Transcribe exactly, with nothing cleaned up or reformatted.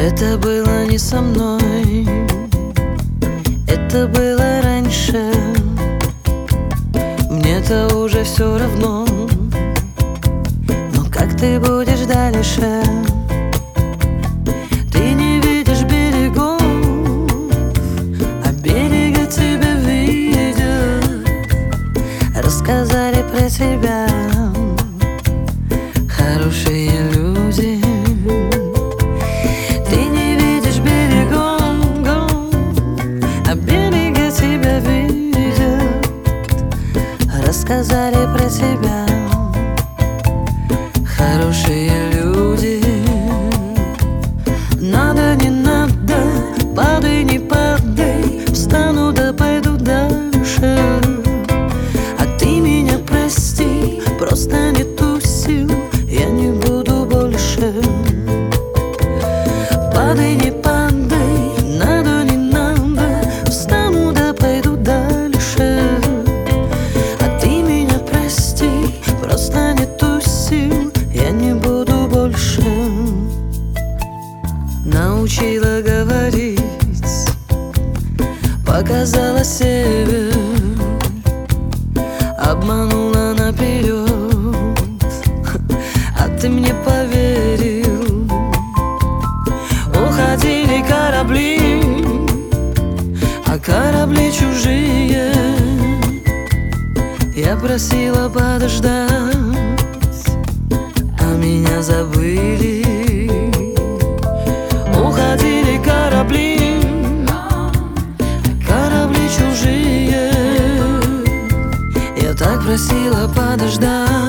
Это было не со мной, это было раньше. Мне-то уже все равно, но как ты будешь дальше? Ты не видишь берегов, а берега тебя видят. Рассказали про тебя хорошие люди. Ты не видишь берегов, а берега тебя видят. Рассказали про тебя хорошие люди. Надо, не надо, падай, не падай, встану да пойду дальше. А ты меня прости, просто нету сил, я не буду больше. Падай, не падай, надо, не надо, встану да пойду дальше. А ты меня прости, просто нету сил, я не буду больше. Научила говорить, показала север, обманула наперед, а ты мне поверил. Уходили корабли, а корабли чужие. Я просила подождать, а меня забыли. Уходили корабли, корабли чужие. Я так просила подождать,